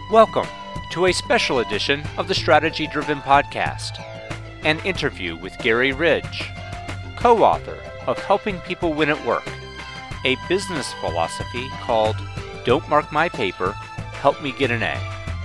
Welcome to a special edition of the Strategy Driven Podcast, an interview with Gary Ridge, co-author of Helping People Win at Work, a business philosophy called Don't Mark My Paper, Help Me Get an A.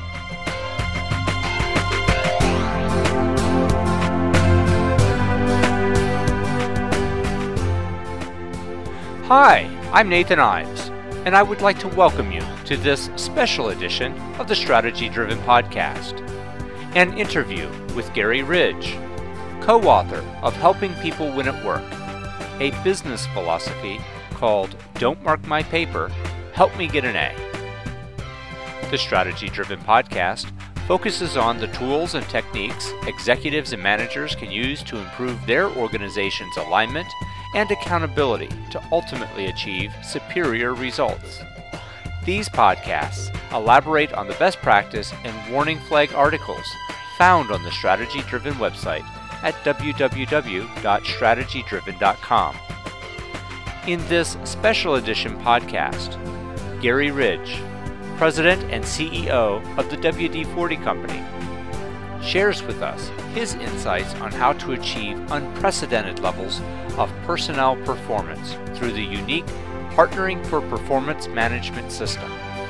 Hi, I'm Nathan Ives, and I would like to welcome you to this special edition of the Strategy Driven Podcast, an interview with Gary Ridge, co-author of Helping People Win at Work, a business philosophy called Don't Mark My Paper, Help Me Get an A. The Strategy Driven Podcast focuses on the tools and techniques executives and managers can use to improve their organization's alignment and accountability to ultimately achieve superior results. These podcasts elaborate on the best practice and warning flag articles found on the Strategy Driven website at www.strategydriven.com. In this special edition podcast, Gary Ridge, President and CEO of the WD-40 Company, shares with us his insights on how to achieve unprecedented levels of personnel performance through the unique Partnering for Performance Management system.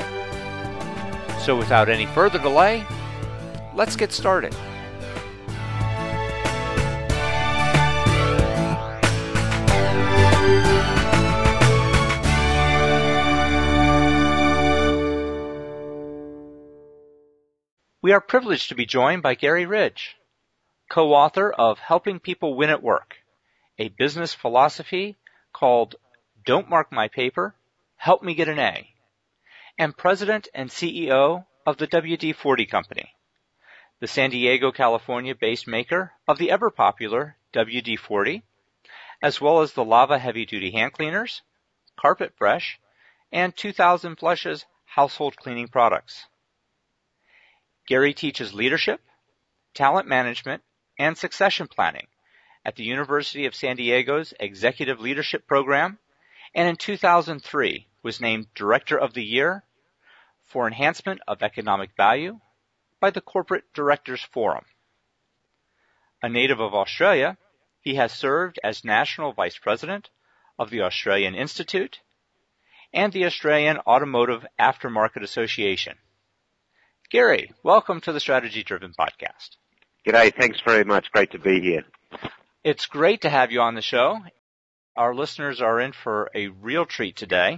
So without any further delay, let's get started. We are privileged to be joined by Gary Ridge, co-author of Helping People Win at Work, a business philosophy called Don't Mark My Paper, Help Me Get an A, and President and CEO of the WD-40 Company, the San Diego, California-based maker of the ever-popular WD-40, as well as the Lava heavy-duty hand cleaners, Carpet Fresh, and 2000 Flushes household cleaning products. Gary teaches leadership, talent management, and succession planning at the University of San Diego's Executive Leadership Program, and in 2003 was named Director of the Year for Enhancement of Economic Value by the Corporate Directors Forum. A native of Australia, he has served as National Vice President of the Australian Institute and the Australian Automotive Aftermarket Association. Gary, welcome to the Strategy Driven Podcast. G'day, thanks very much. Great to be here. It's great to have you on the show. Our listeners are in for a real treat today.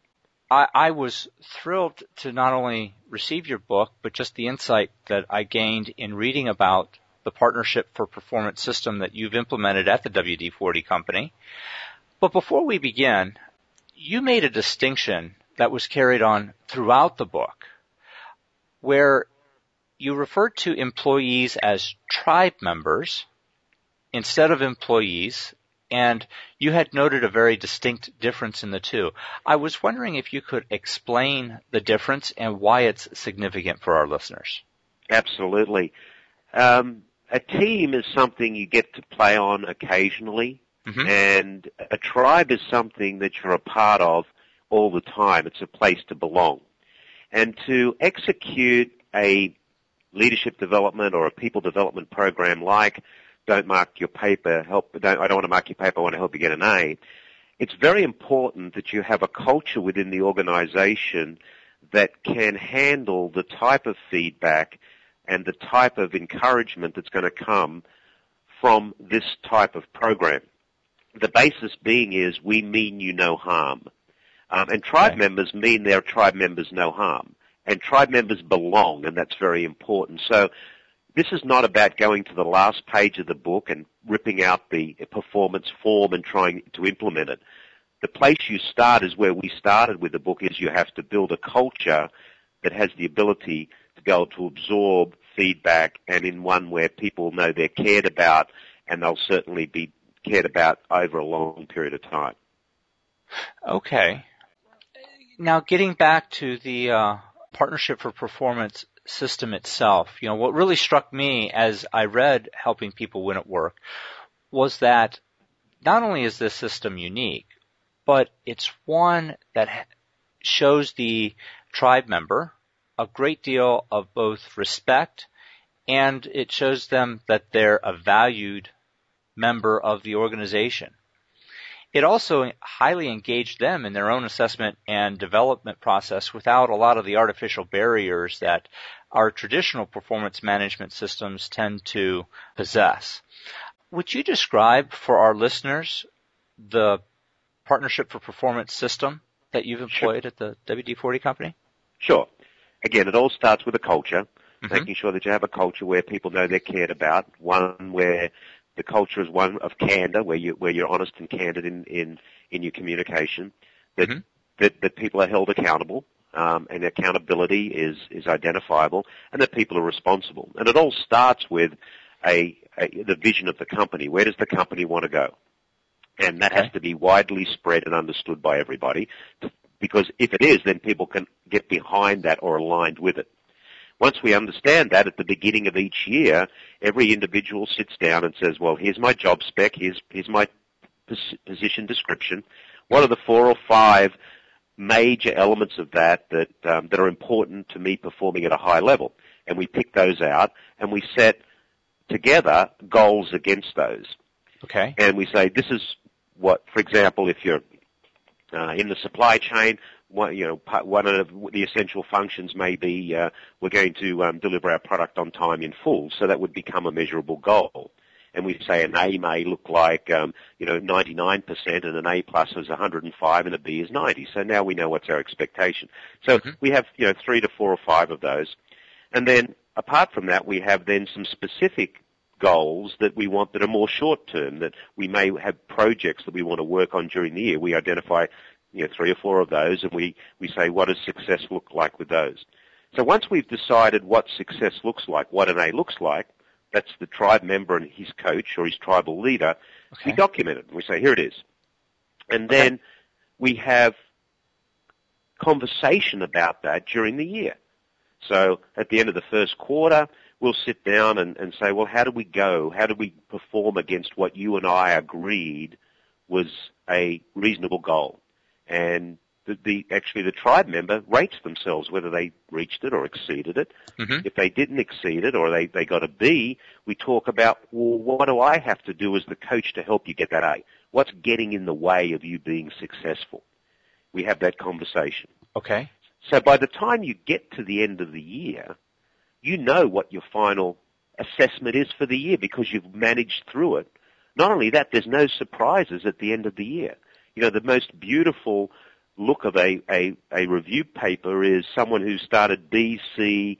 I was thrilled to not only receive your book, but just the insight that I gained in reading about the Partnership for Performance system that you've implemented at the WD-40 Company. But before we begin, you made a distinction that was carried on throughout the book, where you referred to employees as tribe members instead of employees, and you had noted a very distinct difference in the two. I was wondering if you could explain the difference and why it's significant for our listeners. Absolutely. A team is something you get to play on occasionally, and a tribe is something that you're a part of all the time. It's a place to belong. And to execute a leadership development or a people development program like Don't Mark Your Paper, I don't want to mark your paper, I want to help you get an A, it's very important that you have a culture within the organization that can handle the type of feedback and the type of encouragement that's going to come from this type of program. The basis being is we mean you no harm. And tribe members mean their tribe members no harm. And tribe members belong, and that's very important. So this is not about going to the last page of the book and ripping out the performance form and trying to implement it. The place you start is where we started with the book, is you have to build a culture that has the ability to be able to absorb feedback, and in one where people know they're cared about, and they'll certainly be cared about over a long period of time. Okay. Now, getting back to the Partnership for Performance system itself, what really struck me as I read Helping People Win at Work was that not only is this system unique, but it's one that shows the tribe member a great deal of both respect, and it shows them that they're a valued member of the organization. It also highly engaged them in their own assessment and development process without a lot of the artificial barriers that our traditional performance management systems tend to possess. Would you describe for our listeners the Partnership for Performance system that you've employed at the WD-40 Company? Sure. Again, it all starts with a culture, making sure that you have a culture where people know they're cared about, one where the culture is one of candor, where you're honest and candid in your communication, that people are held accountable, and accountability is identifiable, and that people are responsible. And it all starts with the vision of the company. Where does the company want to go? And that has to be widely spread and understood by everybody, because if it is, then people can get behind that or aligned with it. Once we understand that at the beginning of each year, every individual sits down and says, well, here's my job spec, here's my position description. What are the 4 or 5 major elements of that are important to me performing at a high level? And we pick those out, and we set together goals against those. Okay. And we say, this is what, for example, if you're in the supply chain, one of the essential functions may be we're going to deliver our product on time in full, so that would become a measurable goal. And we say an A may look like 99%, and an A plus is 105, and a B is 90. So now we know what's our expectation. So we have 3 to 4 or 5 of those, and then apart from that, we have then some specific goals that we want that are more short term, that we may have projects that we want to work on during the year. We identify 3 or 4 of those, and we say, what does success look like with those? So once we've decided what success looks like, what an A looks like, that's the tribe member and his coach or his tribal leader, we document it. We say, here it is. And then we have conversation about that during the year. So at the end of the first quarter, we'll sit down and say, well, how did we go? How did we perform against what you and I agreed was a reasonable goal? And the tribe member rates themselves, whether they reached it or exceeded it. If they didn't exceed it or they got a B, we talk about, well, what do I have to do as the coach to help you get that A? What's getting in the way of you being successful? We have that conversation. Okay. So by the time you get to the end of the year, you know what your final assessment is for the year because you've managed through it. Not only that, there's no surprises at the end of the year. The most beautiful look of a review paper is someone who started C,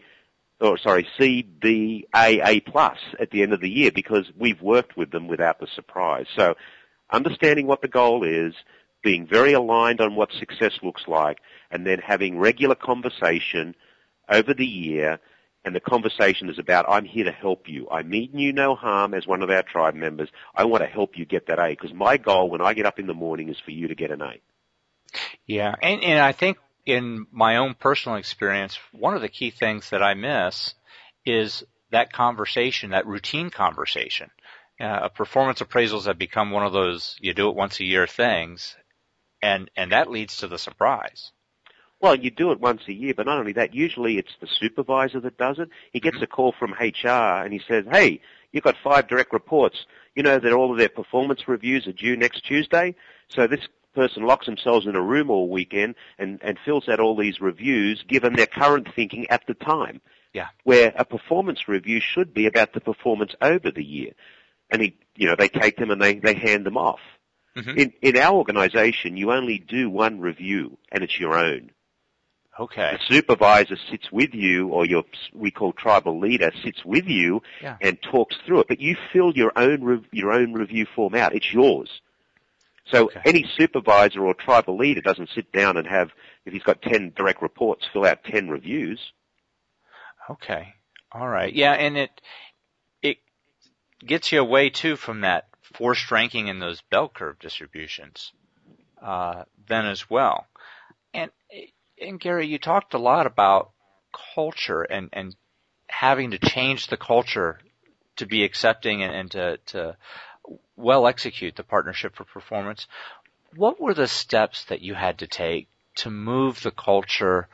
B, A plus at the end of the year because we've worked with them without the surprise. So understanding what the goal is, being very aligned on what success looks like, and then having regular conversation over the year. And the conversation is about, I'm here to help you. I mean you no harm as one of our tribe members. I want to help you get that A because my goal when I get up in the morning is for you to get an A. Yeah, and I think in my own personal experience, one of the key things that I miss is that conversation, that routine conversation. Performance appraisals have become one of those you do it once a year things, and that leads to the surprise. Well, you do it once a year, but not only that, usually it's the supervisor that does it. He gets a call from HR and he says, hey, you've got 5 direct reports. You know that all of their performance reviews are due next Tuesday? So this person locks themselves in a room all weekend and fills out all these reviews given their current thinking at the time. Yeah. Where a performance review should be about the performance over the year. And they take them and they hand them off. In our organization, you only do one review and it's your own. Okay. The supervisor sits with you, or we call tribal leader sits with you and talks through it. But you fill your own review form out. It's yours. So any supervisor or tribal leader doesn't sit down and have, if he's got 10 direct reports, fill out 10 reviews. Okay. All right. Yeah, and it gets you away too from that forced ranking in those bell curve distributions then as well. And Gary, you talked a lot about culture and having to change the culture to be accepting and to well execute the Partnership for Performance. What were the steps that you had to take to move the culture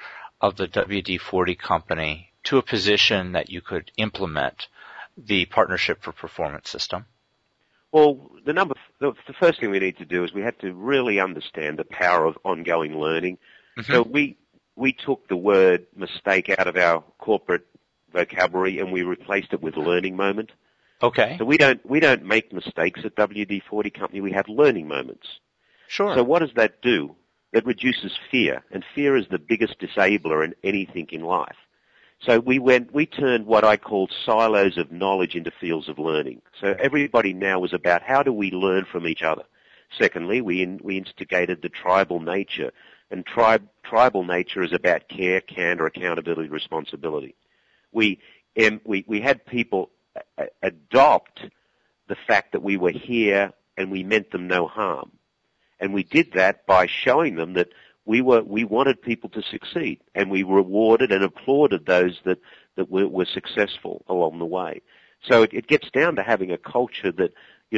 of the WD-40 company to a position that you could implement the Partnership for Performance system? Well, the first thing we need to do is we have to really understand the power of ongoing learning. Mm-hmm. So we took the word mistake out of our corporate vocabulary and we replaced it with learning moment. Okay. So we don't make mistakes at WD-40 Company. We have learning moments. Sure. So what does that do? It reduces fear, and fear is the biggest disabler in anything in life. So we turned what I called silos of knowledge into fields of learning. So everybody now was about how do we learn from each other. Secondly, we instigated the tribal nature, and tribal nature is about care, candor, accountability, responsibility. We had people adopt the fact that we were here and we meant them no harm. And we did that by showing them that we wanted people to succeed, and we rewarded and applauded those that were successful along the way. So it gets down to having a culture that,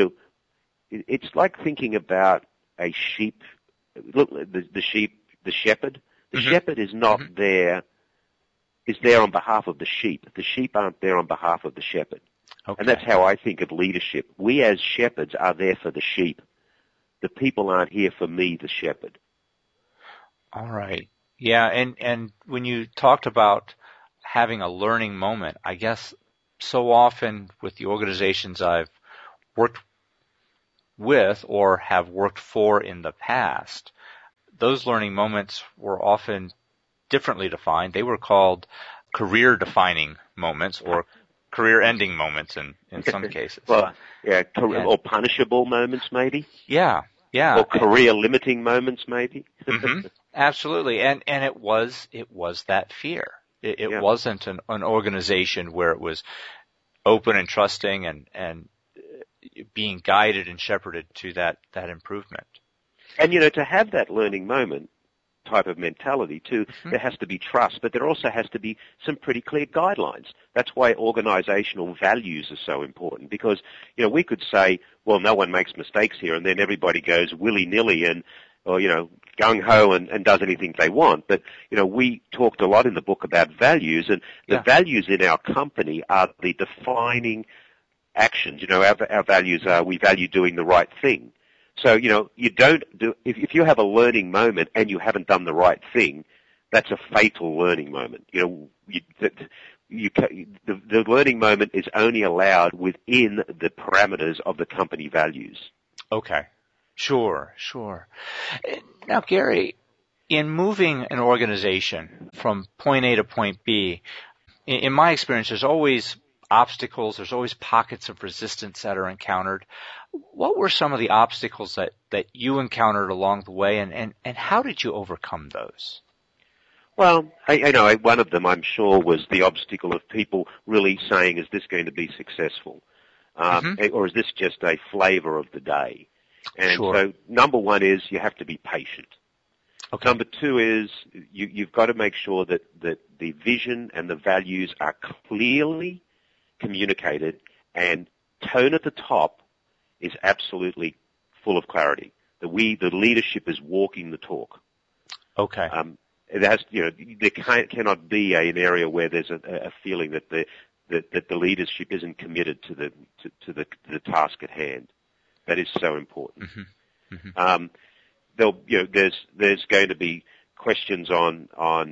it's like thinking about a sheep. Look, the shepherd. The mm-hmm. shepherd is not mm-hmm. there on behalf of the sheep. The sheep aren't there on behalf of the shepherd. Okay. And that's how I think of leadership. We as shepherds are there for the sheep. The people aren't here for me, the shepherd. All right. Yeah, and when you talked about having a learning moment, I guess so often with the organizations I've worked with or have worked for in the past, those learning moments were often differently defined. They were called career-defining moments or career-ending moments in some cases. Well, yeah, or punishable moments maybe. Yeah. Or career-limiting moments maybe. Mm-hmm. Absolutely, and it was that fear. It wasn't an organization where it was open and trusting and being guided and shepherded to that improvement. And to have that learning moment type of mentality too, mm-hmm. there has to be trust, but there also has to be some pretty clear guidelines. That's why organizational values are so important, because we could say, well, no one makes mistakes here, and then everybody goes willy-nilly or gung-ho and does anything they want. But we talked a lot in the book about values, and the values in our company are the defining actions. Our values are we value doing the right thing. So, you don't do, if you have a learning moment and you haven't done the right thing, that's a fatal learning moment. The learning moment is only allowed within the parameters of the company values. Okay. Sure. Now, Gary, in moving an organization from point A to point B, in my experience, there's always obstacles, there's always pockets of resistance that are encountered. What were some of the obstacles that you encountered along the way, and how did you overcome those? Well, I know one of them, I'm sure, was the obstacle of people really saying, is this going to be successful? Mm-hmm. Or is this just a flavor of the day? And so number one is you have to be patient. Okay. Number two is you've got to make sure that the vision and the values are clearly communicated, and tone at the top is absolutely full of clarity. The leadership is walking the talk. Okay. There cannot be an area where there's a feeling that the leadership isn't committed to the task at hand. That is so important. Mm-hmm. Mm-hmm. There's going to be questions on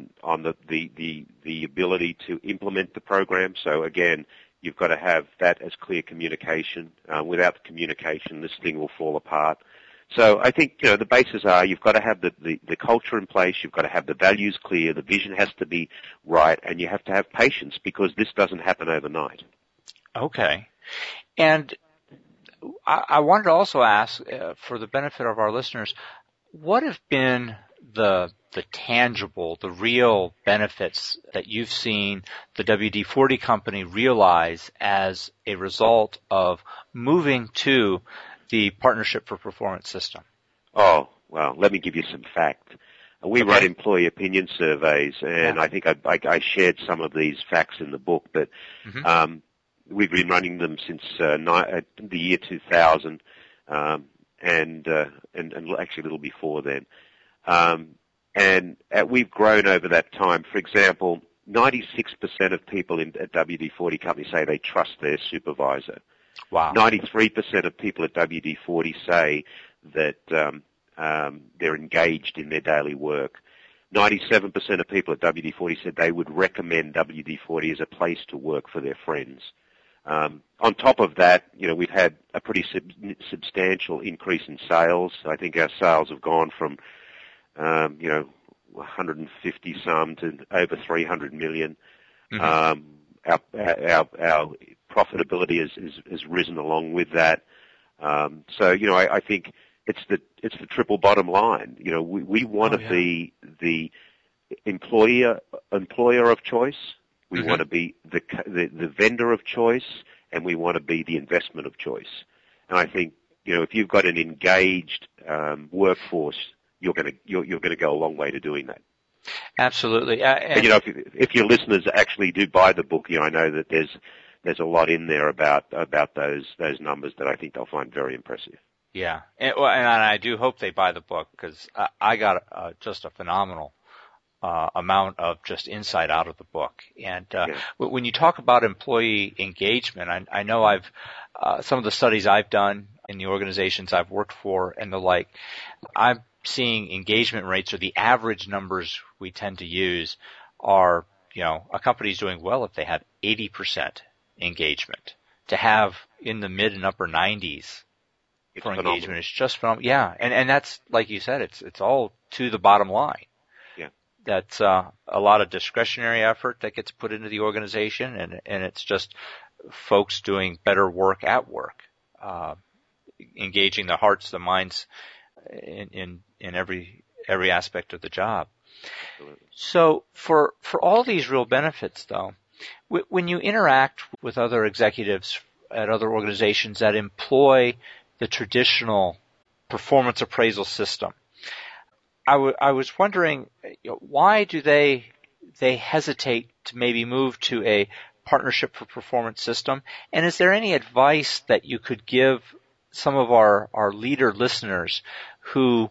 the ability to implement the program. So again, you've got to have that as clear communication. Without the communication, this thing will fall apart. So I think, the bases are you've got to have the culture in place, you've got to have the values clear, the vision has to be right, and you have to have patience because this doesn't happen overnight. Okay. And I wanted to also ask, for the benefit of our listeners, what have been the tangible, the real benefits that you've seen the WD-40 company realize as a result of moving to the Partnership for Performance system? Oh, well, let me give you some fact. We run employee opinion surveys, and I think I shared some of these facts in the book, but mm-hmm. We've been running them since the year 2000, and actually a little before then. And we've grown over that time. For example, 96% of people at WD-40 Company say they trust their supervisor. Wow. 93% of people at WD-40 say that they're engaged in their daily work. 97% of people at WD-40 said they would recommend WD-40 as a place to work for their friends. On top of that, we've had a pretty substantial increase in sales. I think our sales have gone from 150 some to over 300 million. Mm-hmm. Our profitability has risen along with that. I think it's the triple bottom line. We want to be the employer of choice. We want to be the vendor of choice, and we want to be the investment of choice. And I think if you've got an engaged workforce, you're going to go a long way to doing that. Absolutely. And if your listeners actually do buy the book, I know that there's a lot in there about those numbers that I think they'll find very impressive. Yeah, and I do hope they buy the book, because I got just a phenomenal amount of just insight out of the book. And when you talk about employee engagement, I know I've some of the studies I've done in the organizations I've worked for and the like, I'm seeing engagement rates, or the average numbers we tend to use, are a company's doing well if they have 80% engagement. To have in the mid and upper 90s for phenomenal. Engagement is just phenomenal. Yeah, and that's, like you said, it's all to the bottom line. Yeah, that's a lot of discretionary effort that gets put into the organization, and it's just folks doing better work at work, engaging the hearts, the minds in every aspect of the job. Absolutely. So for all these real benefits, though, when you interact with other executives at other organizations that employ the traditional performance appraisal system, I was wondering, why do they hesitate to maybe move to a partnership for performance system? And is there any advice that you could give some of our leader listeners who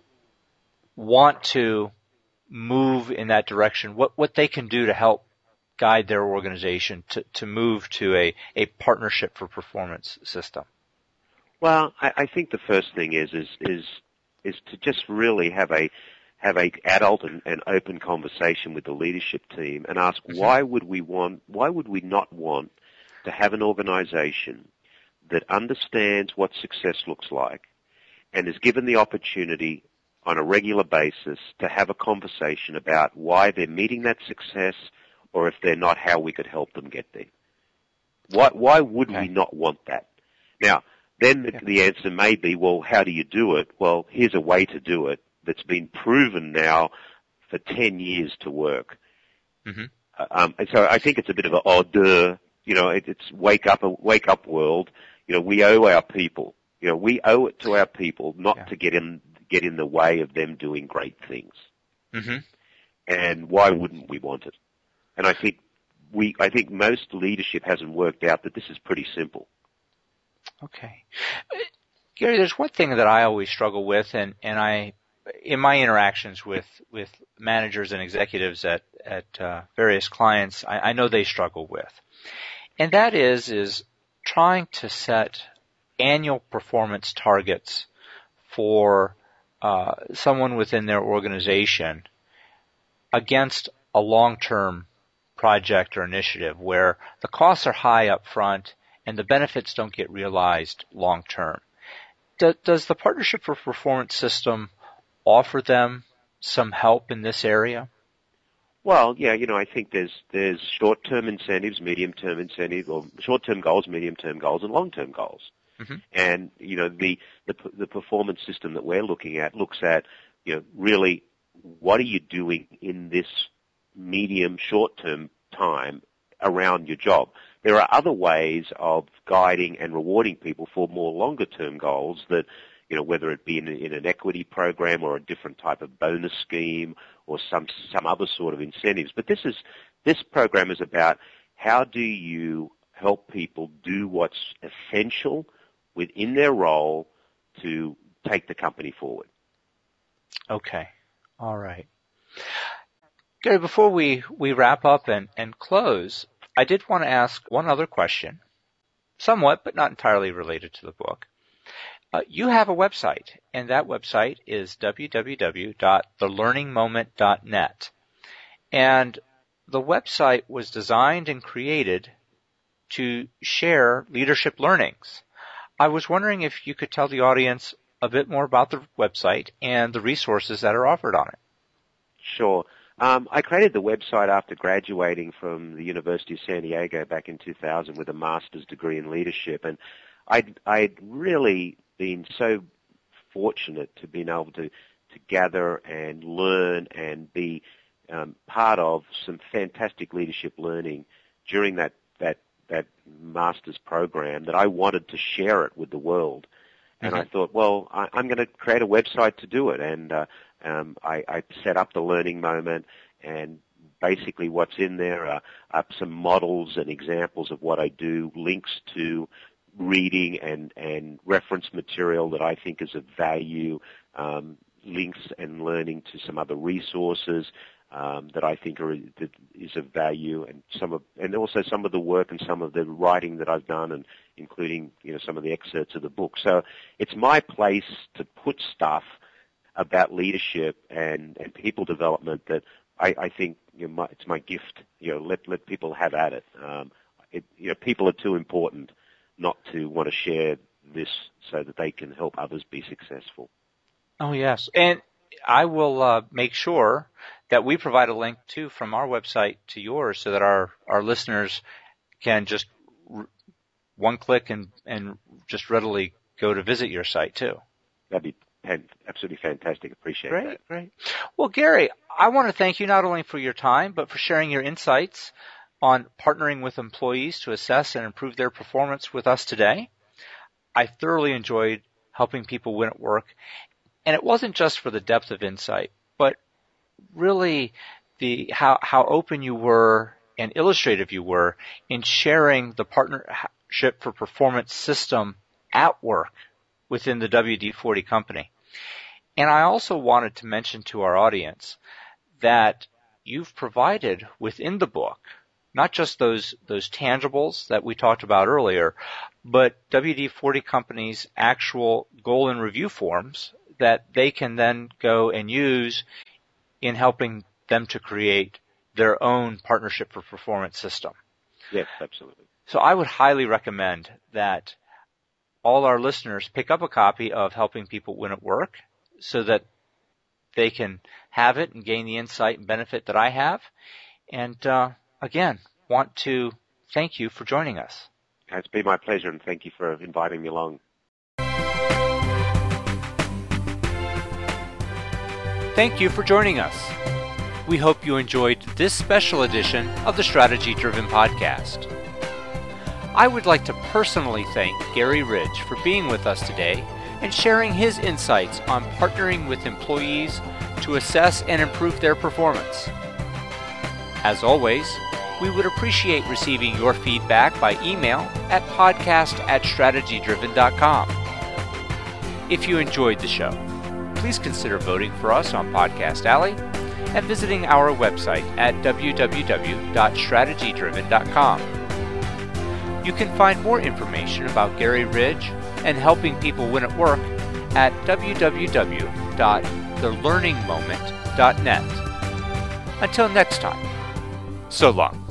want to move in that direction, what they can do to help guide their organization to move to a partnership for performance system? Well, I think the first thing is to just really have a adult and open conversation with the leadership team and ask, why would we not want to have an organization that understands what success looks like and is given the opportunity on a regular basis to have a conversation about why they're meeting that success, or if they're not, how we could help them get there. Why would we not want that? Now, then the answer may be, well, how do you do it? Well, here's a way to do it that's been proven now for 10 years to work. Mm-hmm. And so I think it's a bit of an it's wake up world. We owe our people. We owe it to our people not to get in the way of them doing great things. Mm-hmm. And why wouldn't we want it? And I think most leadership hasn't worked out that this is pretty simple. Okay. Gary, there's one thing that I always struggle with, and I, in my interactions with managers and executives at various clients, I know they struggle with. And that is trying to set annual performance targets for someone within their organization against a long-term project or initiative where the costs are high up front and the benefits don't get realized long-term. Does the Partnership for Performance system offer them some help in this area? Well, yeah, I think there's short-term incentives, medium-term incentives, or short-term goals, medium-term goals, and long-term goals. Mm-hmm. And the performance system that we're looking at looks at really what are you doing in this medium, short-term time around your job. There are other ways of guiding and rewarding people for more longer-term goals that, whether it be in an equity program or a different type of bonus scheme or some other sort of incentives. But this program is about how do you help people do what's essential within their role to take the company forward. Okay. All right. Gary, before we wrap up and close, I did want to ask one other question, somewhat but not entirely related to the book. You have a website, and that website is www.thelearningmoment.net. And the website was designed and created to share leadership learnings. I was wondering if you could tell the audience a bit more about the website and the resources that are offered on it. Sure. I created the website after graduating from the University of San Diego back in 2000 with a master's degree in leadership, and I'd really been so fortunate to be able to gather and learn and be part of some fantastic leadership learning during that master's program that I wanted to share it with the world. And I thought, well, I'm going to create a website to do it. And I set up the Learning Moment, and basically what's in there are some models and examples of what I do, links to reading and reference material that I think is of value, links and learning to some other resources that I think is of value, and also some of the work and some of the writing that I've done, and including some of the excerpts of the book. So it's my place to put stuff about leadership and people development that I think it's my gift. Let people have at it. People are too important not to want to share this so that they can help others be successful. Oh yes, and I will make sure that we provide a link too from our website to yours, so that our listeners can just one click and just readily go to visit your site too. That'd be absolutely fantastic. Appreciate that. Great. Well, Gary, I want to thank you not only for your time, but for sharing your insights on partnering with employees to assess and improve their performance with us today. I thoroughly enjoyed helping people win at work. And it wasn't just for the depth of insight, but really how open you were and illustrative you were in sharing the Partnership for Performance system at work within the WD-40 company. And I also wanted to mention to our audience that you've provided within the book not just those tangibles that we talked about earlier, but WD-40 companies' actual goal and review forms that they can then go and use in helping them to create their own Partnership for Performance system. Yes, absolutely. So I would highly recommend that all our listeners pick up a copy of Helping People Win at Work so that they can have it and gain the insight and benefit that I have. And again, want to thank you for joining us. It's been my pleasure, and thank you for inviting me along. Thank you for joining us. We hope you enjoyed this special edition of the Strategy Driven Podcast. I would like to personally thank Gary Ridge for being with us today and sharing his insights on partnering with employees to assess and improve their performance. As always, we would appreciate receiving your feedback by email at podcast@strategydriven.com. If you enjoyed the show, please consider voting for us on Podcast Alley and visiting our website at www.strategydriven.com. You can find more information about Gary Ridge and helping people win at work at www.thelearningmoment.net. Until next time, so long.